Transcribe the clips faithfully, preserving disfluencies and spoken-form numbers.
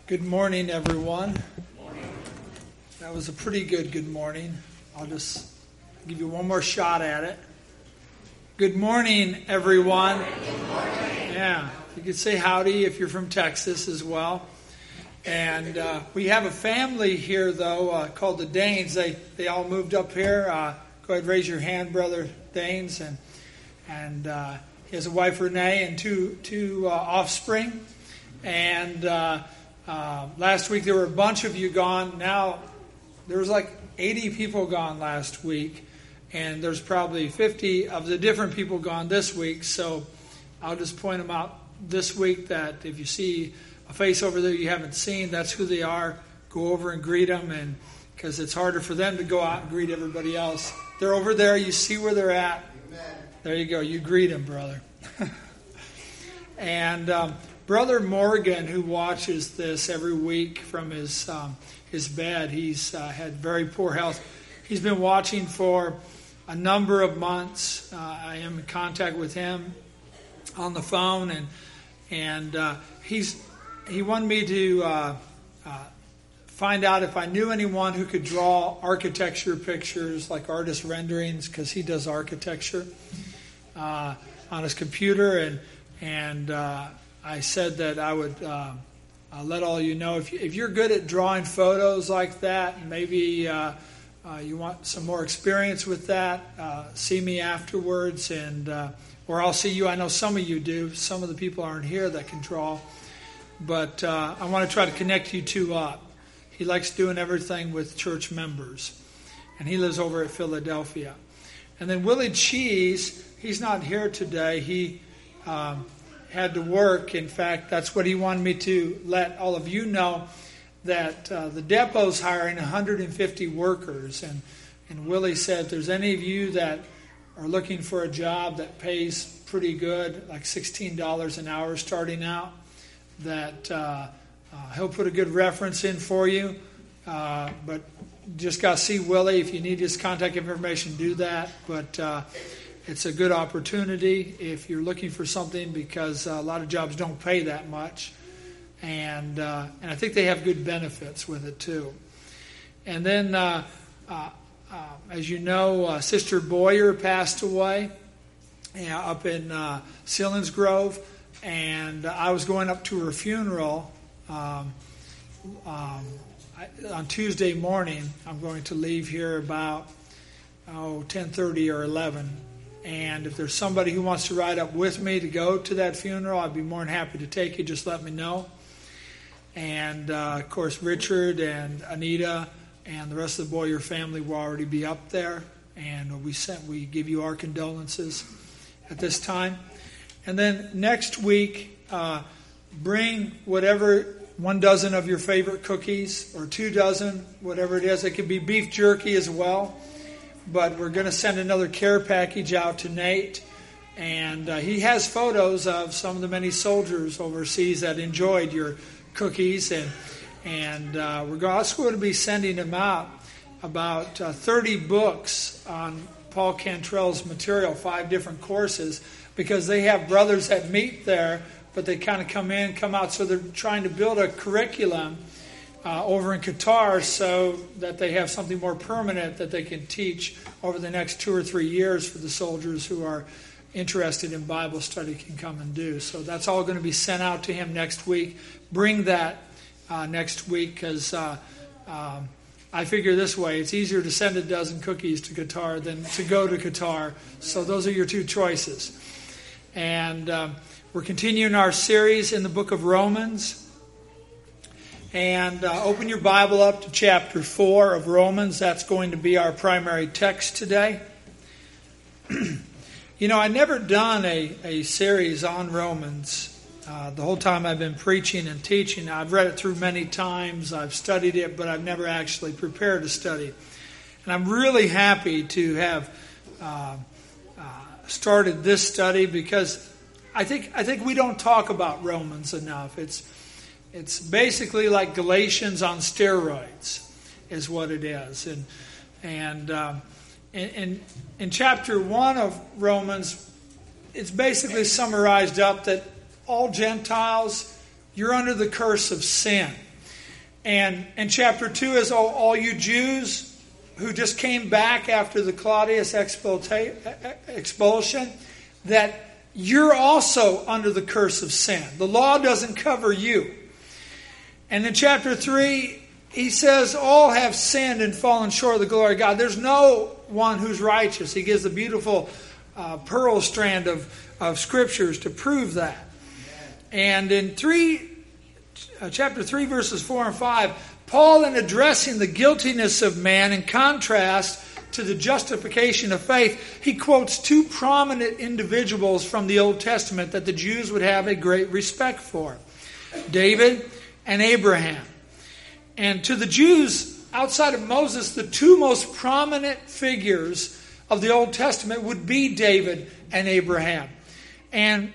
Good morning, everyone. Morning. That was a pretty good good morning. I'll just give you one more shot at it. Good morning, everyone. Good morning. Yeah, you could say howdy if you're from Texas as well. And uh, we have a family here, though, uh, called the Danes. They they all moved up here. Uh, go ahead, raise your hand, Brother Danes. And and uh, he has a wife, Renee, and two two uh, offspring. And uh, uh, last week there were a bunch of you gone. Now there was like eighty people gone last week, and there's probably fifty of the different people gone this week. So I'll just point them out this week that if you see a face over there you haven't seen, that's who they are. Go over and greet them, and because it's harder for them to go out and greet everybody else. They're over there. You see where they're at. Amen. There you go. You greet them, brother. and um, Brother Morgan, who watches this every week from his um, his bed, he's uh, had very poor health. He's been watching for a number of months. Uh, I am in contact with him on the phone, and and uh, he's he wanted me to uh, uh, find out if I knew anyone who could draw architecture pictures, like artist renderings, because he does architecture uh, on his computer, and and. Uh, I said that I would uh, uh, let all you know if, you, if you're good at drawing photos like that, maybe uh, uh, you want some more experience with that, uh, see me afterwards, and uh, or I'll see you. I know some of you do. Some of the people aren't here that can draw, but uh, I want to try to connect you two up. He likes doing everything with church members, and he lives over at Philadelphia. And then Willie Cheese, he's not here today. He um, had to work. In fact, that's what he wanted me to let all of you know, that uh, the depot's hiring one hundred fifty workers. And, and Willie said, if there's any of you that are looking for a job that pays pretty good, like sixteen dollars an hour starting out, that uh, uh, he'll put a good reference in for you. Uh, but just got to see Willie. If you need his contact information, do that. But uh, it's a good opportunity if you're looking for something, because a lot of jobs don't pay that much. And uh, and I think they have good benefits with it too. And then, uh, uh, uh, as you know, uh, Sister Boyer passed away uh, up in uh, Selinsgrove. And I was going up to her funeral um, um, I, on Tuesday morning. I'm going to leave here about oh, ten thirty or eleven. And if there's somebody who wants to ride up with me to go to that funeral, I'd be more than happy to take you. Just let me know. And, uh, of course, Richard and Anita and the rest of the Boyer family will already be up there. And we sent, we give you our condolences at this time. And then next week, uh, bring whatever, one dozen of your favorite cookies, or two dozen, whatever it is. It could be beef jerky as well. But we're going to send another care package out to Nate. And uh, he has photos of some of the many soldiers overseas that enjoyed your cookies. And and uh, we're also going to be sending him out about uh, thirty books on Paul Cantrell's material, five different courses, because they have brothers that meet there, but they kind of come in, come out. So they're trying to build a curriculum Uh, over in Qatar, so that they have something more permanent that they can teach over the next two or three years for the soldiers who are interested in Bible study can come and do. So that's all going to be sent out to him next week. Bring that uh, next week, because uh, um, I figure this way, it's easier to send a dozen cookies to Qatar than to go to Qatar. So those are your two choices. And um, we're continuing our series in the book of Romans. And uh, open your Bible up to chapter four of Romans. That's going to be our primary text today. You know, I've never done a, a series on Romans. Uh, the whole time I've been preaching and teaching, I've read it through many times. I've studied it, but I've never actually prepared a study. And I'm really happy to have uh, uh, started this study, because I think I think we don't talk about Romans enough. It's It's basically like Galatians on steroids, is what it is. And and um, in, in in chapter one of Romans, it's basically summarized up that all Gentiles, you're under the curse of sin. And, and chapter two is all, all you Jews who just came back after the Claudius expulsion, that you're also under the curse of sin. The law doesn't cover you. And in chapter three, he says, all have sinned and fallen short of the glory of God. There's no one who's righteous. He gives a beautiful uh, pearl strand of, of scriptures to prove that. And in three, uh, chapter three, verses four and five, Paul, in addressing the guiltiness of man in contrast to the justification of faith, he quotes two prominent individuals from the Old Testament that the Jews would have a great respect for: David and Abraham. And to the Jews, outside of Moses, the two most prominent figures of the Old Testament would be David and Abraham. And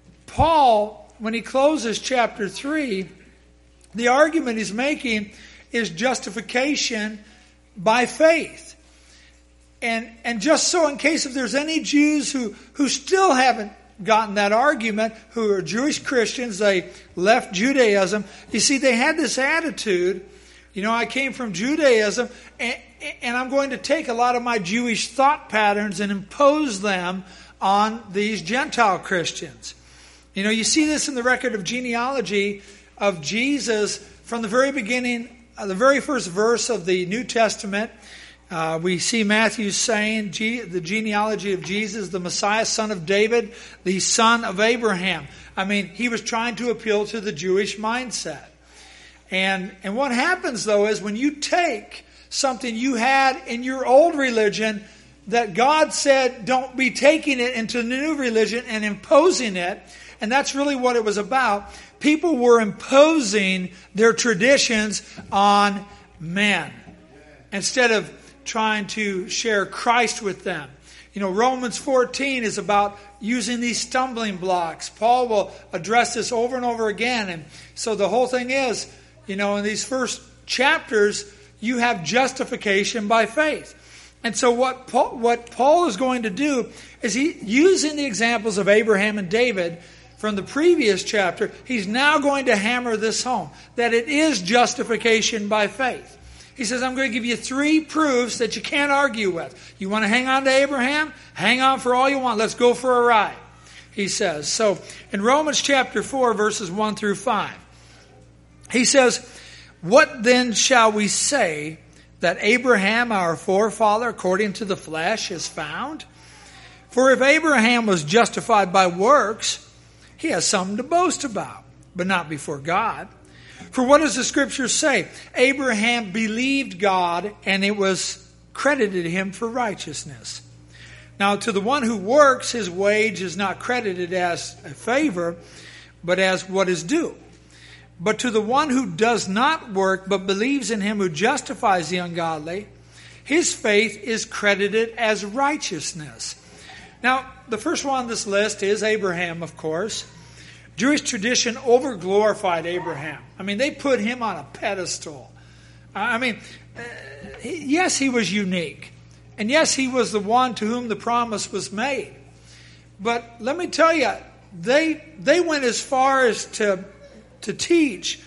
Paul, when he closes chapter three, the argument he's making is justification by faith. And and just so in case if there's any Jews who, who still haven't gotten that argument, who are Jewish Christians, they left Judaism. You see, they had this attitude, you know, I came from Judaism, and, and I'm going to take a lot of my Jewish thought patterns and impose them on these Gentile Christians. You know, you see this in the record of genealogy of Jesus from the very beginning, uh, the very first verse of the New Testament. Uh, we see Matthew saying G- the genealogy of Jesus, the Messiah, son of David, the son of Abraham. I mean, he was trying to appeal to the Jewish mindset. And, and what happens, though, is when you take something you had in your old religion that God said don't be taking it into the new religion and imposing it, and that's really what it was about. People were imposing their traditions on men instead of trying to share Christ with them. You know, Romans fourteen is about using these stumbling blocks. Paul will address this over and over again. And so the whole thing is, you know, in these first chapters, you have justification by faith. And so what Paul, what Paul is going to do is he, using the examples of Abraham and David from the previous chapter, he's now going to hammer this home, that it is justification by faith. He says, I'm going to give you three proofs that you can't argue with. You want to hang on to Abraham? Hang on for all you want. Let's go for a ride, he says. So in Romans chapter four, verses one through five, he says, what then shall we say that Abraham, our forefather, according to the flesh, is found? For if Abraham was justified by works, he has something to boast about, but not before God. For what does the Scripture say? Abraham believed God, and it was credited him for righteousness. Now, to the one who works, his wage is not credited as a favor, but as what is due. But to the one who does not work, but believes in him who justifies the ungodly, his faith is credited as righteousness. Now, the first one on this list is Abraham, of course. Jewish tradition over-glorified Abraham. I mean, they put him on a pedestal. I mean, uh, he, yes, he was unique. And yes, he was the one to whom the promise was made. But let me tell you, they they went as far as to, to teach,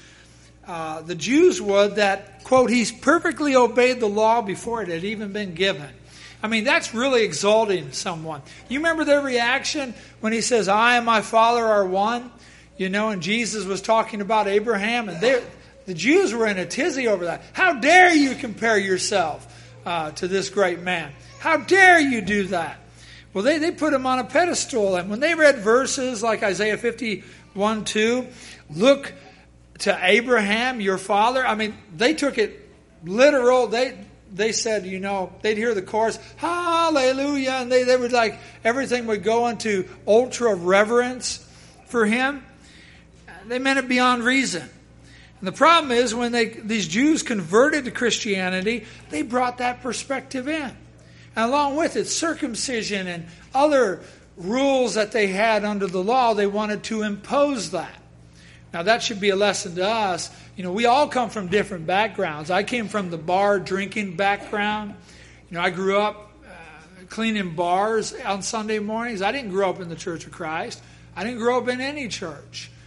uh, the Jews would, that, quote, he's perfectly obeyed the law before it had even been given. I mean, that's really exalting someone. You remember their reaction when he says, I and my Father are one? You know, and Jesus was talking about Abraham, and the Jews were in a tizzy over that. How dare you compare yourself uh, to this great man? How dare you do that? Well, they, they put him on a pedestal, and when they read verses like Isaiah fifty-one two, look to Abraham, your father, I mean, they took it literal. They They said, you know, they'd hear the chorus, hallelujah, and they, they would like, everything would go into ultra reverence for him. They meant it beyond reason. And the problem is when they these Jews converted to Christianity, they brought that perspective in. And along with it, circumcision and other rules that they had under the law, they wanted to impose that. Now that should be a lesson to us. You know, we all come from different backgrounds. I came from the bar drinking background. You know, I grew up uh, cleaning bars on Sunday mornings. I didn't grow up in the Church of Christ. I didn't grow up in any church.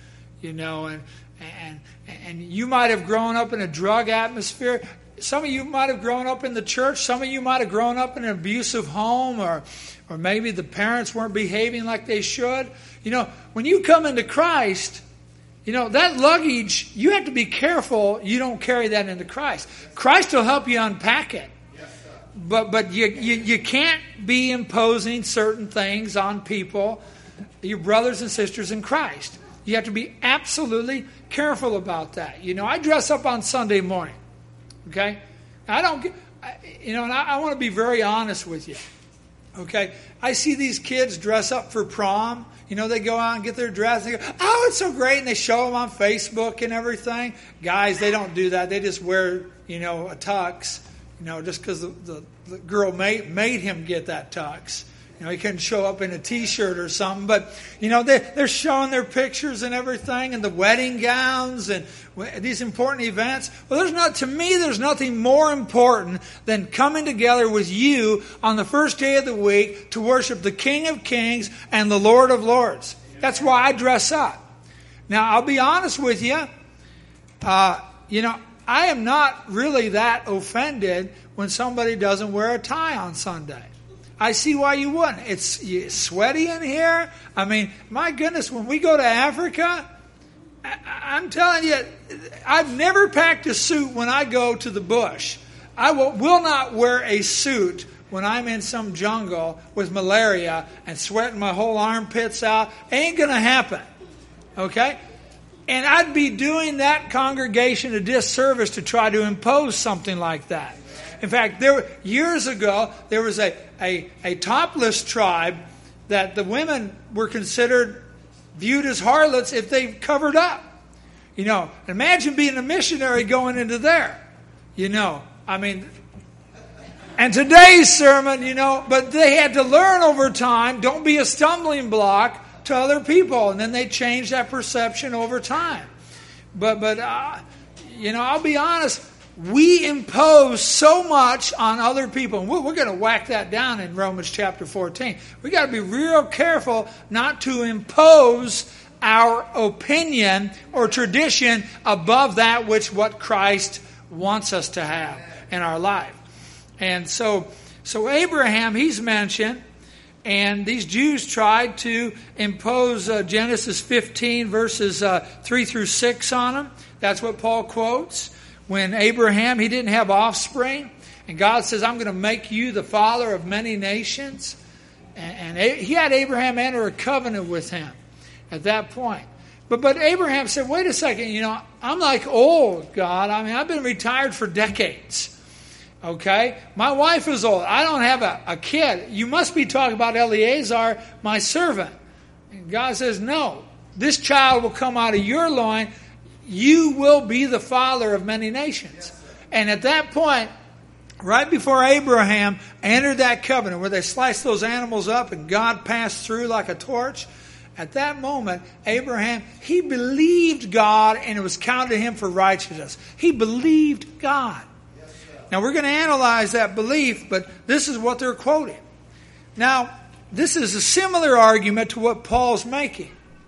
you know, and and and you might have grown up in a drug atmosphere. Some of you might have grown up in the church. Some of you might have grown up in an abusive home, or or maybe the parents weren't behaving like they should. You know, when you come into Christ, you know, that luggage, you have to be careful you don't carry that into Christ. Christ will help you unpack it. But but you, you, you can't be imposing certain things on people, your brothers and sisters in Christ. You have to be absolutely careful about that. You know, I dress up on Sunday morning. Okay? I don't, you know, and I, I want to be very honest with you. Okay? I see these kids dress up for prom. You know, they go out and get their dress. And they go, oh, it's so great. And they show them on Facebook and everything. Guys, they don't do that. They just wear, you know, a tux. You know, just because the, the, the girl made, made him get that tux. You know, he couldn't show up in a T-shirt or something. But, you know, they, they're showing their pictures and everything, and the wedding gowns and these important events. Well, there's not, to me, there's nothing more important than coming together with you on the first day of the week to worship the King of Kings and the Lord of Lords. That's why I dress up. Now, I'll be honest with you. Uh, you know, I am not really that offended when somebody doesn't wear a tie on Sunday. I see why you wouldn't. It's sweaty in here. I mean, my goodness, when we go to Africa, I, I'm telling you, I've never packed a suit when I go to the bush. I will, will not wear a suit when I'm in some jungle with malaria and sweating my whole armpits out. Ain't going to happen. Okay? And I'd be doing that congregation a disservice to try to impose something like that. In fact, there years ago, there was a, a, a topless tribe that the women were considered, viewed as harlots if they covered up. You know, imagine being a missionary going into there. You know, I mean, and today's sermon, you know, but they had to learn over time, don't be a stumbling block to other people. And then they changed that perception over time. But, but uh, you know, I'll be honest, we impose so much on other people. And we're, we're going to whack that down in Romans chapter fourteen. We've got to be real careful not to impose our opinion or tradition above that which what Christ wants us to have in our life. And so, so Abraham, he's mentioned. And these Jews tried to impose uh, Genesis fifteen verses uh, three through six on him. That's what Paul quotes. When Abraham, he didn't have offspring. And God says, I'm going to make you the father of many nations. And, and he had Abraham enter a covenant with him at that point. But, but Abraham said, wait a second, you know, I'm like old, God. I mean, I've been retired for decades. Okay? My wife is old. I don't have a, a kid. You must be talking about Eleazar, my servant. And God says, no. This child will come out of your loin. You will be the father of many nations. And at that point, right before Abraham entered that covenant where they sliced those animals up and God passed through like a torch, at that moment, Abraham, he believed God and it was counted to him for righteousness. He believed God. Now, we're going to analyze that belief, but this is what they're quoting. Now, this is a similar argument to what Paul's making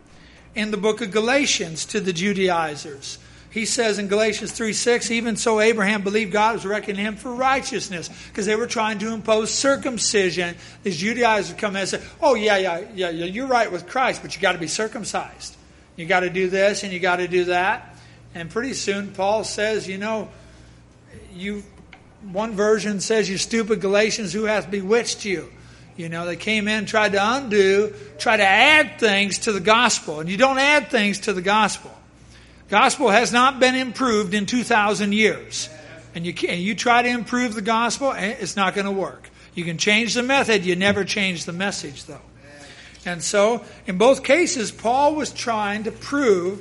in the book of Galatians to the Judaizers. He says in Galatians three six, even so Abraham believed God was reckoning him for righteousness, because they were trying to impose circumcision. These Judaizers come in and say, oh, yeah, yeah, yeah, you're right with Christ, but you got to be circumcised. You got to do this and you got to do that. And pretty soon Paul says, you know, you. One version says, you stupid Galatians, who hath bewitched you? You know, they came in, tried to undo, try to add things to the gospel. And you don't add things to the gospel. Gospel has not been improved in two thousand years. And you can, you try to improve the gospel, it's not going to work. You can change the method, you never change the message, though. And so, in both cases, Paul was trying to prove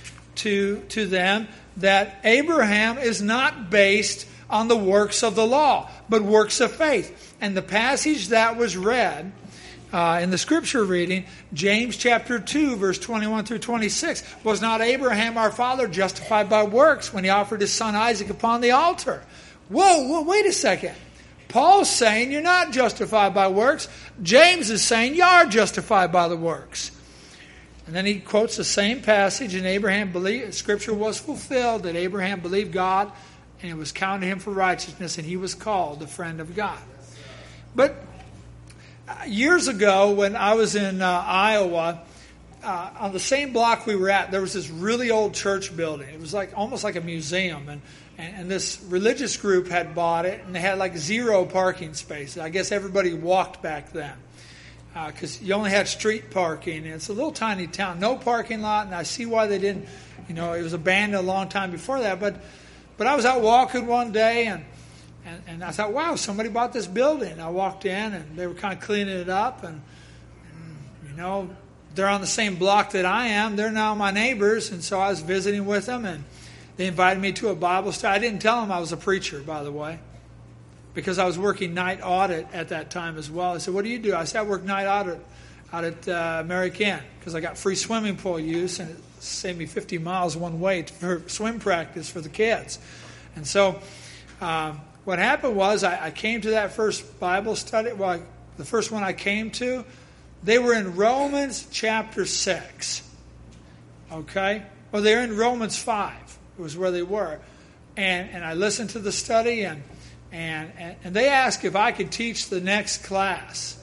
to, to them that Abraham is not based on the works of the law, but works of faith. And the passage that was read uh, in the scripture reading, James chapter two, verse twenty-one through twenty-six, was not Abraham our father justified by works when he offered his son Isaac upon the altar? Whoa, whoa, wait a second. Paul's saying you're not justified by works. James is saying you are justified by the works. And then he quotes the same passage, and Abraham believed, Scripture was fulfilled, that Abraham believed God, and it was counted him for righteousness, and he was called the friend of God. But years ago, when I was in uh, Iowa, uh, on the same block we were at, there was this really old church building. It was like almost like a museum, and, and, and this religious group had bought it, and they had like zero parking spaces. I guess everybody walked back then, because uh, you only had street parking. And it's a little tiny town, no parking lot, and I see why they didn't. You know, it was abandoned a long time before that. But but I was out walking one day, and and, and I thought, wow, somebody bought this building. I walked in, and they were kind of cleaning it up, and, and you know, they're on the same block that I am. They're now my neighbors, and so I was visiting with them, and they invited me to a Bible study. I didn't tell them I was a preacher, by the way, because I was working night audit at that time as well. I said, what do you do? I said, I work night audit out at uh, Mary Ken, because I got free swimming pool use, and it saved me fifty miles one way for swim practice for the kids. And so um, what happened was I, I came to that first Bible study. Well, I, the first one I came to, they were in Romans chapter six. Okay? Well, they're in Romans five. It was where they were. And and I listened to the study, and And, and and they asked if I could teach the next class.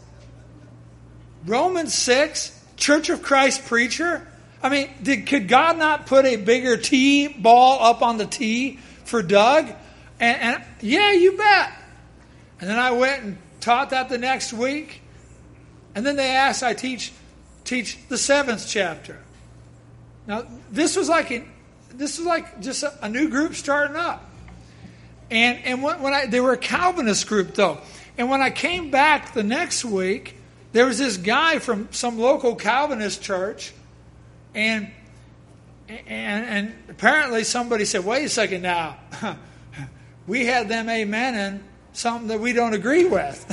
Romans six, Church of Christ preacher? I mean, did, could God not put a bigger tee ball up on the tee for Doug? And, and yeah, you bet. And then I went and taught that the next week. And then they asked I teach teach the seventh chapter. Now, this was like a, this was like just a, a new group starting up. And and when, when I they were a Calvinist group though, and when I came back the next week, there was this guy from some local Calvinist church, and and and apparently somebody said, "Wait a second now, we had them amening something that we don't agree with,"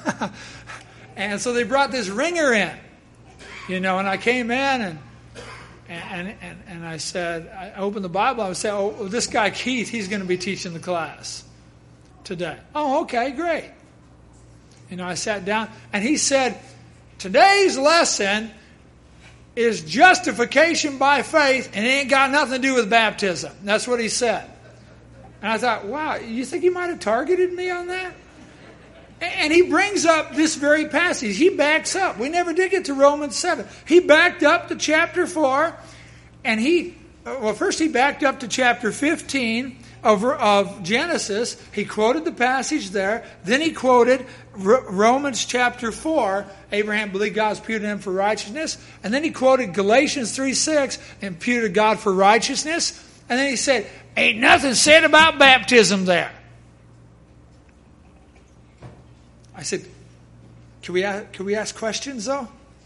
and so they brought this ringer in, you know, and I came in and. And, and and I said, I opened the Bible, I would say, oh, this guy Keith, he's going to be teaching the class today. Oh, okay, great. You know, I sat down, and he said, today's lesson is justification by faith, and it ain't got nothing to do with baptism. That's what he said. And I thought, wow, you think he might have targeted me on that? And he brings up this very passage. He backs up. We never did get to Romans seven. He backed up to chapter four. And he, well, first he backed up to chapter fifteen of, of Genesis. He quoted the passage there. Then he quoted R- Romans chapter four. Abraham believed God was imputed to him for righteousness. And then he quoted Galatians three six, imputed God for righteousness. And then he said, ain't nothing said about baptism there. I said, can we ask, can we ask questions, though?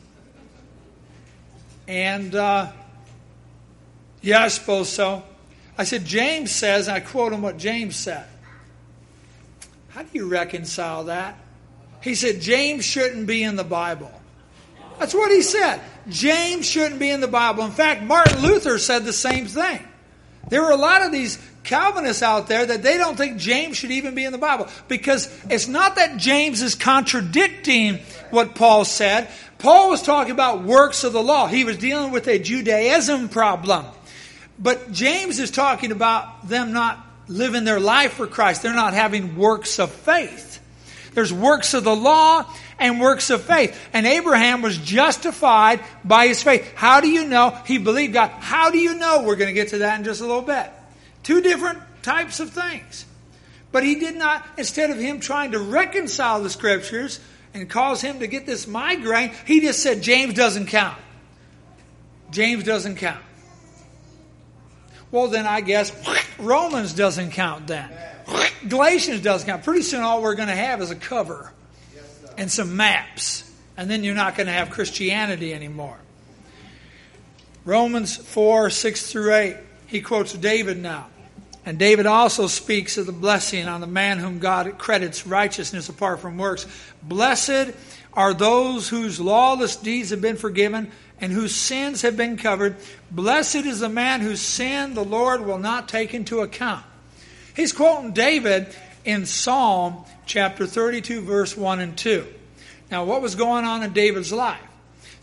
And, uh, yeah, I suppose so. I said, James says, and I quote him what James said. How do you reconcile that? He said, James shouldn't be in the Bible. That's what he said. James shouldn't be in the Bible. In fact, Martin Luther said the same thing. There were a lot of these Calvinists out there that they don't think James should even be in the Bible, because it's not that James is contradicting what Paul said. Paul was talking about works of the law. He was dealing with a Judaism problem. But James is talking about them not living their life for Christ. They're not having works of faith. There's works of the law and works of faith. And Abraham was justified by his faith. How do you know he believed God? How do you know? We're going to get to that in just a little bit. Two different types of things. But he did not, instead of him trying to reconcile the Scriptures and cause him to get this migraine, he just said, James doesn't count. James doesn't count. Well, then I guess Romans doesn't count then. Galatians doesn't count. Pretty soon all we're going to have is a cover and some maps. And then you're not going to have Christianity anymore. Romans four, six through eight. He quotes David now. And David also speaks of the blessing on the man whom God credits righteousness apart from works. Blessed are those whose lawless deeds have been forgiven and whose sins have been covered. Blessed is the man whose sin the Lord will not take into account. He's quoting David in Psalm chapter thirty-two, verse one and two. Now, what was going on in David's life?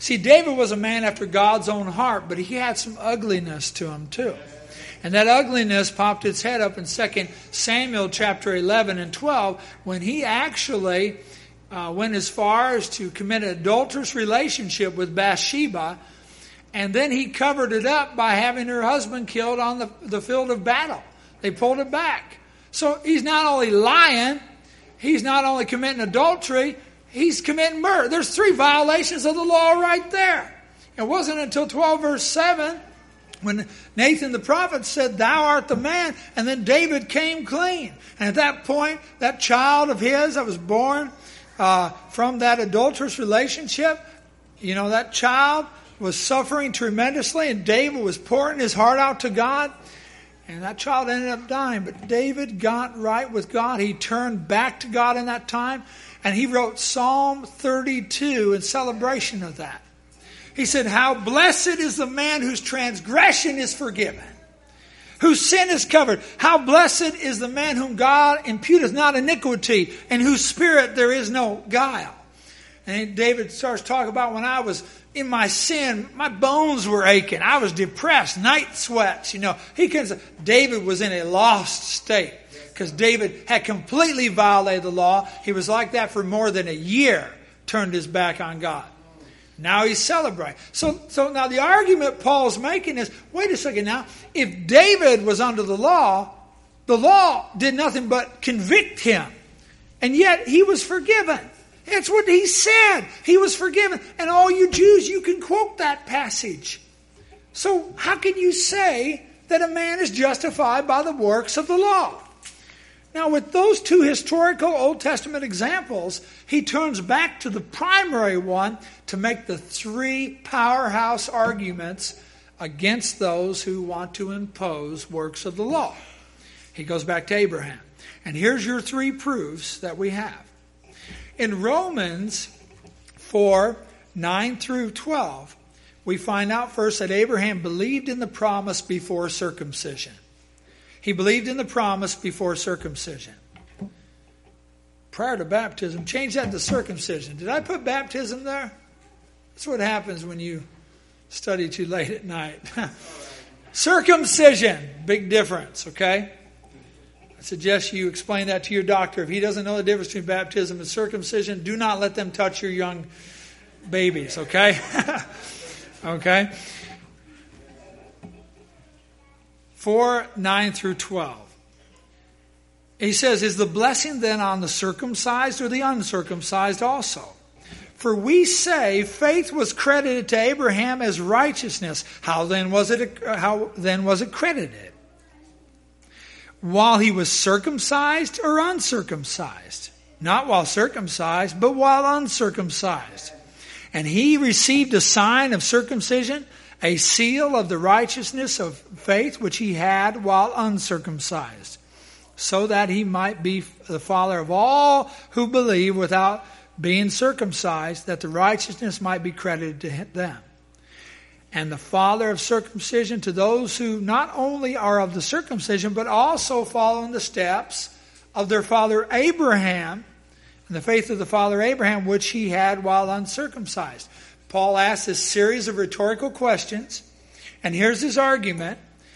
See, David was a man after God's own heart, but he had some ugliness to him too. And that ugliness popped its head up in Second Samuel chapter eleven and twelve when he actually uh, went as far as to commit an adulterous relationship with Bathsheba, and then he covered it up by having her husband killed on the, the field of battle. They pulled it back. So he's not only lying, he's not only committing adultery, he's committing murder. There's three violations of the law right there. It wasn't until twelve verse seven when Nathan the prophet said, "Thou art the man," and then David came clean. And at that point, that child of his that was born uh, from that adulterous relationship, you know, that child was suffering tremendously, and David was pouring his heart out to God. And that child ended up dying. But David got right with God. He turned back to God in that time. And he wrote Psalm thirty-two in celebration of that. He said, "How blessed is the man whose transgression is forgiven, whose sin is covered. How blessed is the man whom God imputeth not iniquity, and whose spirit there is no guile." And David starts talking about, when I was in my sin, my bones were aching. I was depressed, night sweats. You know, he can say David was in a lost state because David had completely violated the law. He was like that for more than a year, turned his back on God. Now he's celebrating. So, so now the argument Paul's making is, wait a second now, if David was under the law, the law did nothing but convict him. And yet he was forgiven. That's what he said. He was forgiven. And all you Jews, you can quote that passage. So how can you say that a man is justified by the works of the law? Now, with those two historical Old Testament examples, he turns back to the primary one to make the three powerhouse arguments against those who want to impose works of the law. He goes back to Abraham. And here's your three proofs that we have. In Romans four, nine through twelve, we find out first that Abraham believed in the promise before circumcision. He believed in the promise before circumcision. Prior to baptism, change that to circumcision. Did I put baptism there? That's what happens when you study too late at night. Circumcision, big difference, okay? I suggest you explain that to your doctor. If he doesn't know the difference between baptism and circumcision, do not let them touch your young babies, okay? Okay? four, nine through twelve. He says, "Is the blessing then on the circumcised or the uncircumcised also? For we say faith was credited to Abraham as righteousness. How then was it, how then was it credited? While he was circumcised or uncircumcised? Not while circumcised, but while uncircumcised. And he received a sign of circumcision, a seal of the righteousness of faith which he had while uncircumcised, so that he might be the father of all who believe without being circumcised, that the righteousness might be credited to them. And the father of circumcision to those who not only are of the circumcision, but also follow in the steps of their father Abraham, and the faith of the father Abraham which he had while uncircumcised." Paul asks this series of rhetorical questions, and here's his argument.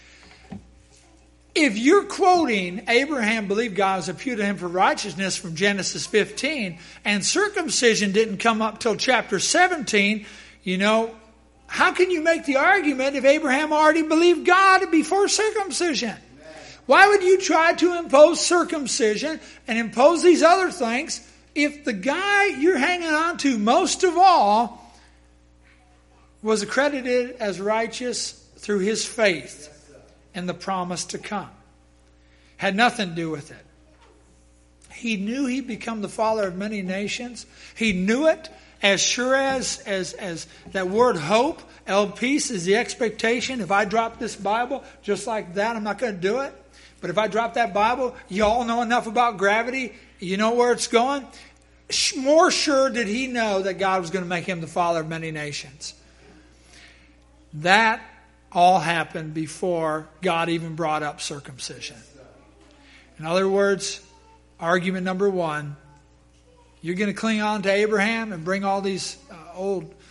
If you're quoting Abraham believed God was imputed to him for righteousness from Genesis fifteen, and circumcision didn't come up till chapter seventeen, you know, how can you make the argument if Abraham already believed God before circumcision? Why would you try to impose circumcision and impose these other things if the guy you're hanging on to most of all was accredited as righteous through his faith and the promise to come? Had nothing to do with it. He knew he'd become the father of many nations. He knew it as sure as, as, as that word hope, el peace, is the expectation. If I drop this Bible just like that, I'm not going to do it. But if I drop that Bible, you all know enough about gravity. You know where it's going. More sure did he know that God was going to make him the father of many nations. That all happened before God even brought up circumcision. In other words, argument number one, you're going to cling on to Abraham and bring all these uh, old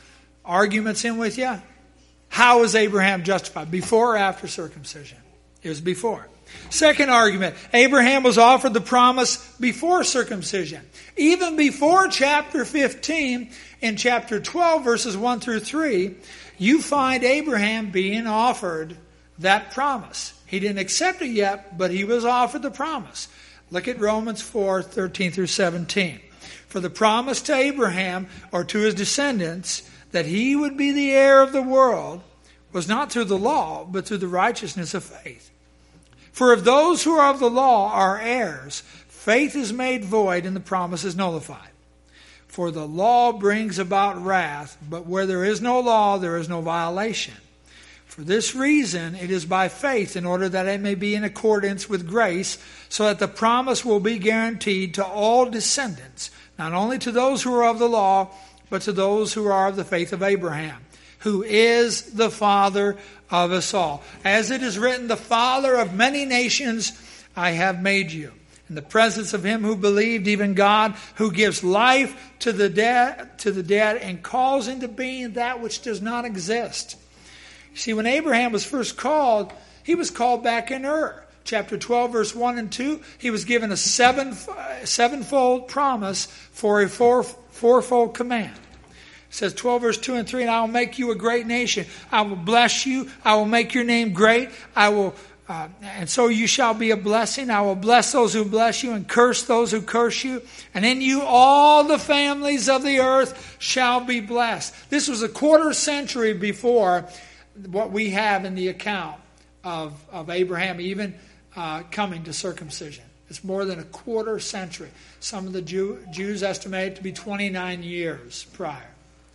arguments in with you? How was Abraham justified? Before or after circumcision? It was before. Second argument, Abraham was offered the promise before circumcision. Even before chapter fifteen, in chapter twelve, verses one through three, you find Abraham being offered that promise. He didn't accept it yet, but he was offered the promise. Look at Romans four, thirteen through seventeen. For the promise to Abraham, or to his descendants, that he would be the heir of the world, was not through the law, but through the righteousness of faith. For if those who are of the law are heirs, faith is made void and the promise is nullified. For the law brings about wrath, but where there is no law, there is no violation. For this reason, it is by faith, in order that it may be in accordance with grace, so that the promise will be guaranteed to all descendants, not only to those who are of the law, but to those who are of the faith of Abraham, who is the father of us all. As it is written, the father of many nations I have made you. In the presence of him who believed, even God, who gives life to the dead, to the dead and calls into being that which does not exist. You see, when Abraham was first called, he was called back in Ur. Chapter twelve, verse one and two, he was given a seven, sevenfold promise for a four, fourfold command. It says twelve verse two and three, and I will make you a great nation. I will bless you. I will make your name great. I will, uh, and so you shall be a blessing. I will bless those who bless you and curse those who curse you. And in you all the families of the earth shall be blessed. This was a quarter century before what we have in the account of, of Abraham even uh, coming to circumcision. It's more than a quarter century. Some of the Jew, Jews estimate it to be twenty-nine years prior.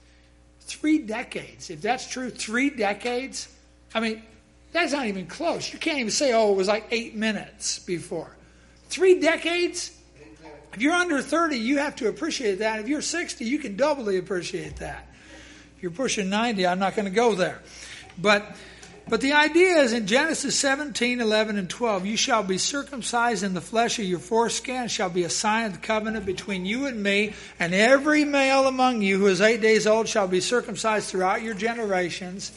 Three decades. If that's true, three decades. I mean, that's not even close. You can't even say, oh, it was like eight minutes before. Three decades? If you're under thirty, you have to appreciate that. If you're sixty, you can doubly appreciate that. If you're pushing ninety, I'm not going to go there. But but the idea is in Genesis seventeen, eleven, and twelve, you shall be circumcised in the flesh of your foreskin, shall be a sign of the covenant between you and me, and every male among you who is eight days old shall be circumcised throughout your generations.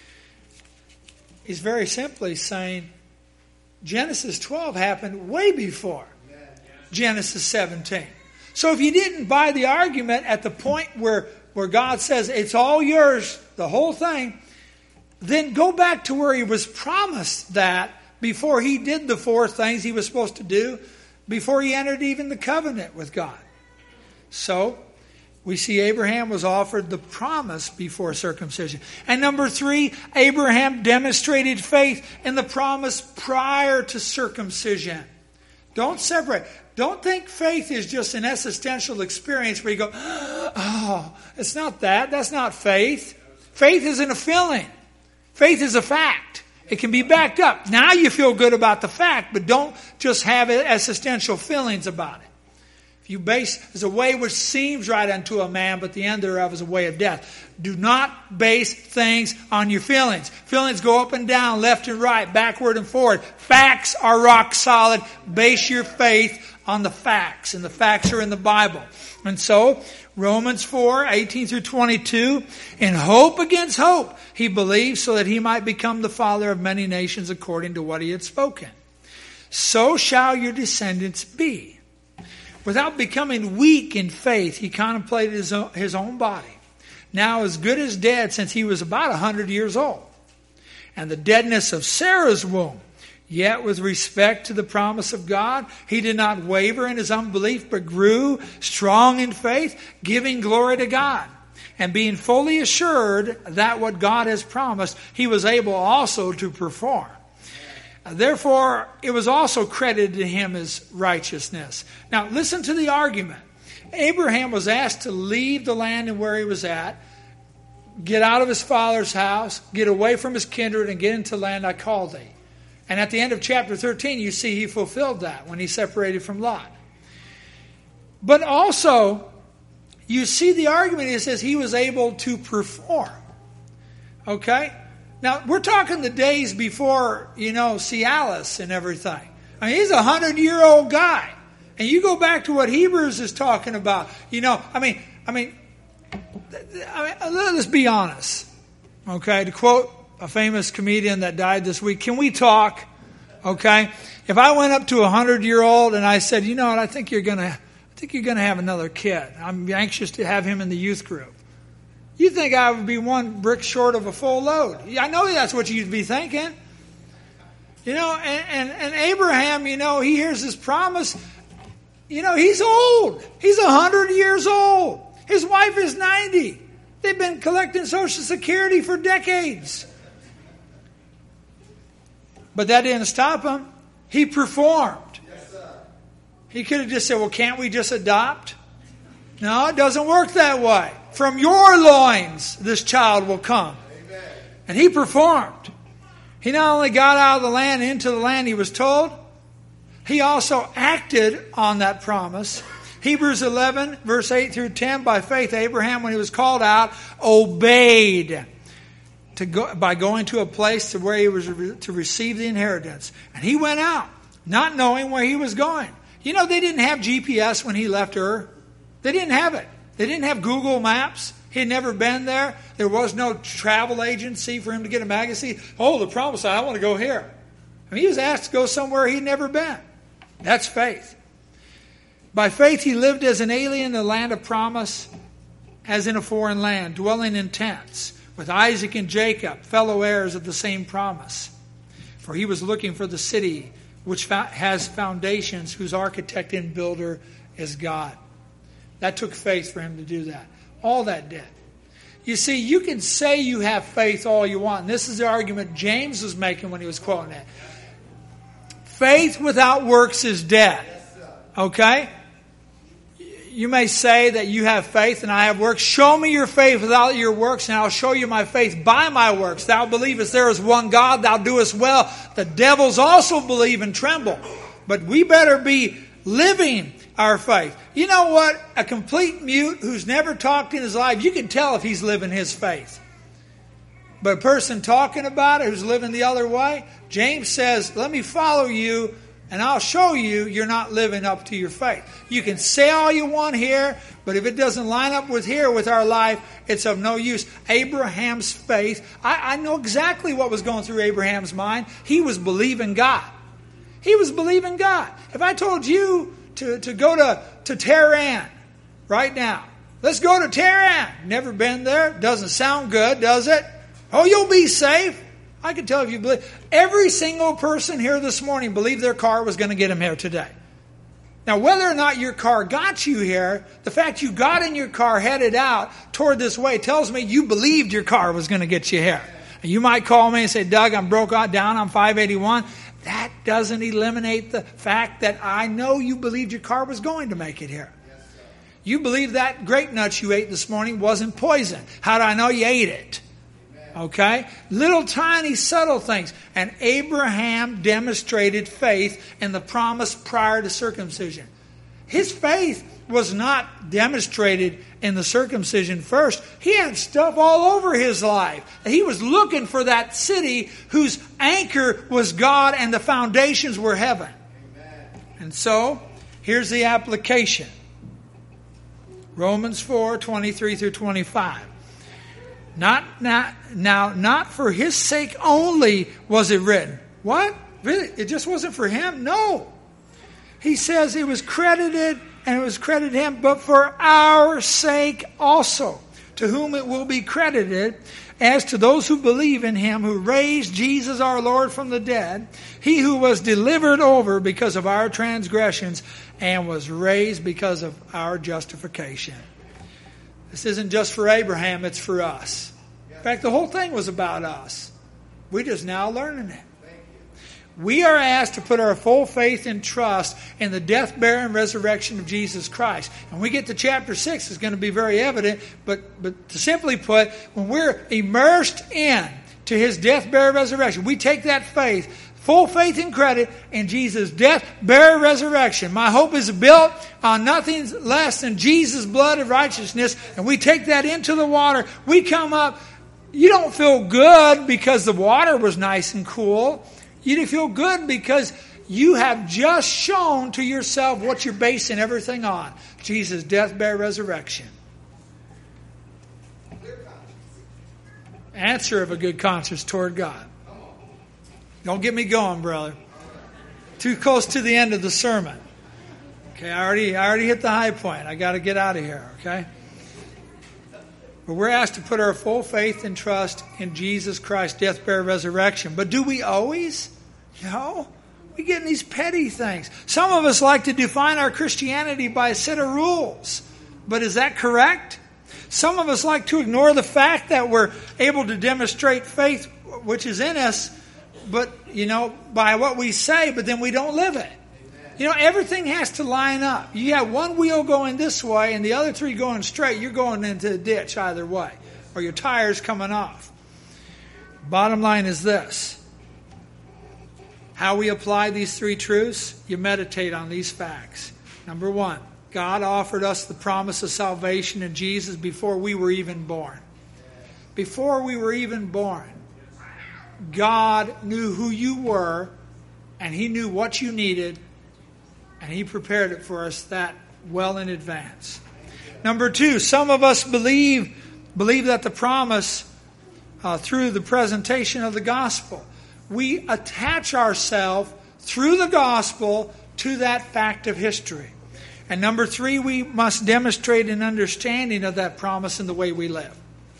He's very simply saying Genesis twelve happened way before Genesis seventeen. So if you didn't buy the argument at the point where, where God says it's all yours, the whole thing, then go back to where he was promised that before he did the four things he was supposed to do, before he entered even the covenant with God. So, we see Abraham was offered the promise before circumcision. And number three, Abraham demonstrated faith in the promise prior to circumcision. Don't separate. Don't think faith is just an existential experience where you go, oh, it's not that. That's not faith. Faith isn't a feeling. Faith is a fact. It can be backed up. Now you feel good about the fact, but don't just have existential feelings about it. If you base, there's a way which seems right unto a man, but the end thereof is a way of death. Do not base things on your feelings. Feelings go up and down, left and right, backward and forward. Facts are rock solid. Base your faith on the facts, and the facts are in the Bible. And so, Romans four, eighteen through twenty-two, in hope against hope, he believed so that he might become the father of many nations according to what he had spoken. So shall your descendants be. Without becoming weak in faith, he contemplated his own, his own body, now as good as dead since he was about a hundred years old, and the deadness of Sarah's womb. Yet with respect to the promise of God, he did not waver in his unbelief, but grew strong in faith, giving glory to God. And being fully assured that what God has promised, he was able also to perform. Therefore, it was also credited to him as righteousness. Now, listen to the argument. Abraham was asked to leave the land and where he was at, get out of his father's house, get away from his kindred, and get into the land I called thee. And at the end of chapter thirteen, you see he fulfilled that when he separated from Lot. But also, you see the argument, it says he was able to perform. Okay? Now, we're talking the days before, you know, Cialis and everything. I mean, he's a hundred-year-old guy. And you go back to what Hebrews is talking about. You know, I mean, I mean, I mean, let's be honest. Okay, to quote a famous comedian that died this week, can we talk? Okay, if I went up to a hundred-year-old and I said, you know what, I think you're gonna, I think you're gonna have another kid. I'm anxious to have him in the youth group. You think I would be one brick short of a full load? I know that's what you'd be thinking. You know, and, and, and Abraham, you know, he hears this promise. You know, he's old. He's a hundred years old. His wife is ninety. They've been collecting Social Security for decades. But that didn't stop him. He performed. Yes, sir. He could have just said, well, can't we just adopt? No, it doesn't work that way. From your loins, this child will come. Amen. And he performed. He not only got out of the land into the land he was told, he also acted on that promise. Hebrews eleven, verse eight through ten, by faith, Abraham, when he was called out, obeyed to go, by going to a place to where he was re- to receive the inheritance. And he went out, not knowing where he was going. You know, they didn't have G P S when he left Ur. They didn't have it. They didn't have Google Maps. He had never been there. There was no travel agency for him to get a magazine. Oh, the promised land, I want to go here. I mean, he was asked to go somewhere he'd never been. That's faith. By faith, he lived as an alien in the land of promise, as in a foreign land, dwelling in tents, with Isaac and Jacob, fellow heirs of the same promise. For he was looking for the city which has foundations, whose architect and builder is God. That took faith for him to do that. All that did. You see, you can say you have faith all you want. And this is the argument James was making when he was quoting it. Faith without works is dead. Okay? You may say that you have faith and I have works. Show me your faith without your works, and I'll show you my faith by my works. Thou believest there is one God, thou doest well. The devils also believe and tremble. But we better be living our faith. You know what? A complete mute who's never talked in his life, you can tell if he's living his faith. But a person talking about it who's living the other way, James says, let me follow you and I'll show you you're not living up to your faith. You can say all you want here, but if it doesn't line up with here, with our life, it's of no use. Abraham's faith, I, I know exactly what was going through Abraham's mind. He was believing God. He was believing God. If I told you to, to go to, to Tehran right now, let's go to Tehran. Never been there. Doesn't sound good, does it? Oh, you'll be safe. I can tell if you believe. Every single person here this morning believed their car was going to get them here today. Now, whether or not your car got you here, the fact you got in your car headed out toward this way tells me you believed your car was going to get you here. And you might call me and say, Doug, I'm broke out down on five eighty-one. That doesn't eliminate the fact that I know you believed your car was going to make it here. You believe that grape nuts you ate this morning wasn't poison. How do I know you ate it? Okay? Little tiny subtle things. And Abraham demonstrated faith in the promise prior to circumcision. His faith was not demonstrated in the circumcision first. He had stuff all over his life. He was looking for that city whose anchor was God and the foundations were heaven. Amen. And so, here's the application. Romans four, twenty-three through twenty-five. Not, not, now, not for his sake only was it written. What? Really? It just wasn't for him? No. He says it was credited, and it was credited him, but for our sake also, to whom it will be credited, as to those who believe in him, who raised Jesus our Lord from the dead, he who was delivered over because of our transgressions, and was raised because of our justification. This isn't just for Abraham, it's for us. In fact, the whole thing was about us. We're just now learning it. We are asked to put our full faith and trust in the death, burial, and resurrection of Jesus Christ. And when we get to chapter six, it's going to be very evident. But, but to simply put, when we're immersed in to his death, burial, resurrection, we take that faith, full faith and credit in Jesus' death, burial, resurrection. My hope is built on nothing less than Jesus' blood of righteousness. And we take that into the water. We come up. You don't feel good because the water was nice and cool. You feel good because you have just shown to yourself what you're basing everything on. Jesus' death, burial, resurrection. answer of a good conscience toward God. Don't get me going, brother. Too close to the end of the sermon. Okay, I already, I already hit the high point. I got to get out of here, okay? But we're asked to put our full faith and trust in Jesus Christ's death, burial, resurrection. But do we always? No. We get in these petty things. Some of us like to define our Christianity by a set of rules. But is that correct? Some of us like to ignore the fact that we're able to demonstrate faith which is in us, but, you know, by what we say, but then we don't live it. You know, everything has to line up. You have one wheel going this way and the other three going straight. You're going into the ditch either way, or your tire's coming off. Bottom line is this. How we apply these three truths, you meditate on these facts. Number one, God offered us the promise of salvation in Jesus before we were even born. Before we were even born, God knew who you were, and He knew what you needed, and He prepared it for us that well in advance. Number two, some of us believe believe that the promise uh, through the presentation of the gospel. We attach ourselves through the gospel to that fact of history. And number three, we must demonstrate an understanding of that promise in the way we live.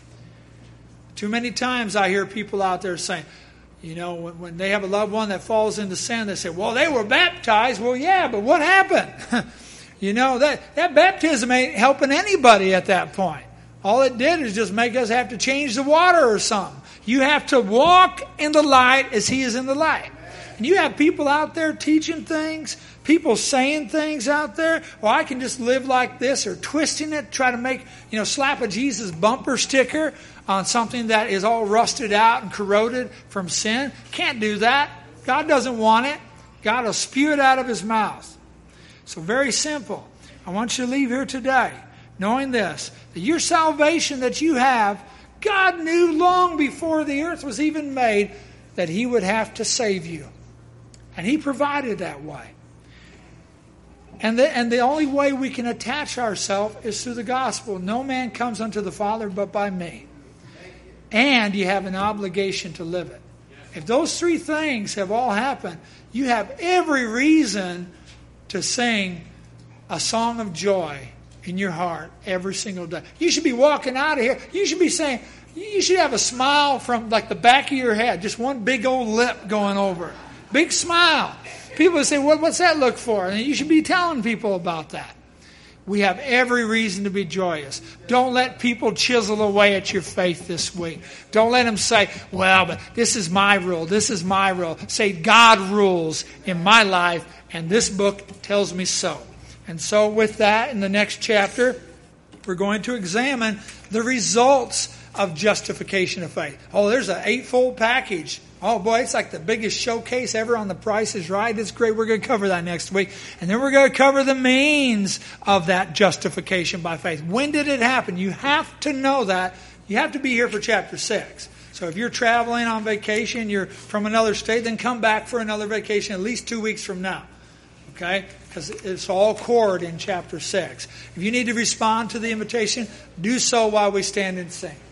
Too many times I hear people out there saying, you know, when, when they have a loved one that falls into sin, they say, well, they were baptized. Well, yeah, but what happened? you know, that, that baptism ain't helping anybody at that point. All it did is just make us have to change the water or something. You have to walk in the light as He is in the light. And you have people out there teaching things, people saying things out there. Well, I can just live like this, or twisting it, try to make, you know, slap a Jesus bumper sticker on something that is all rusted out and corroded from sin. Can't do that. God doesn't want it. God will spew it out of His mouth. So very simple. I want you to leave here today knowing this, that your salvation that you have, God knew long before the earth was even made that He would have to save you. And He provided that way. And the, and the only way we can attach ourselves is through the gospel. No man comes unto the Father but by me. And you have an obligation to live it. If those three things have all happened, you have every reason to sing a song of joy in your heart every single day. You should be walking out of here. You should be saying, you should have a smile from like the back of your head. Just one big old lip going over. Big smile. People say, what, what's that look for? And you should be telling people about that. We have every reason to be joyous. Don't let people chisel away at your faith this week. Don't let them say, well, but this is my rule. This is my rule. Say, God rules in my life, and this book tells me so. And so with that, in the next chapter, we're going to examine the results of justification of faith. Oh, there's an eightfold package. Oh boy, it's like the biggest showcase ever on The Price is Right. It's great. We're going to cover that next week. And then we're going to cover the means of that justification by faith. When did it happen? You have to know that. You have to be here for chapter six. So if you're traveling on vacation, you're from another state, then come back for another vacation at least two weeks from now. Okay? Because it's all cored in chapter six. If you need to respond to the invitation, do so while we stand and sing.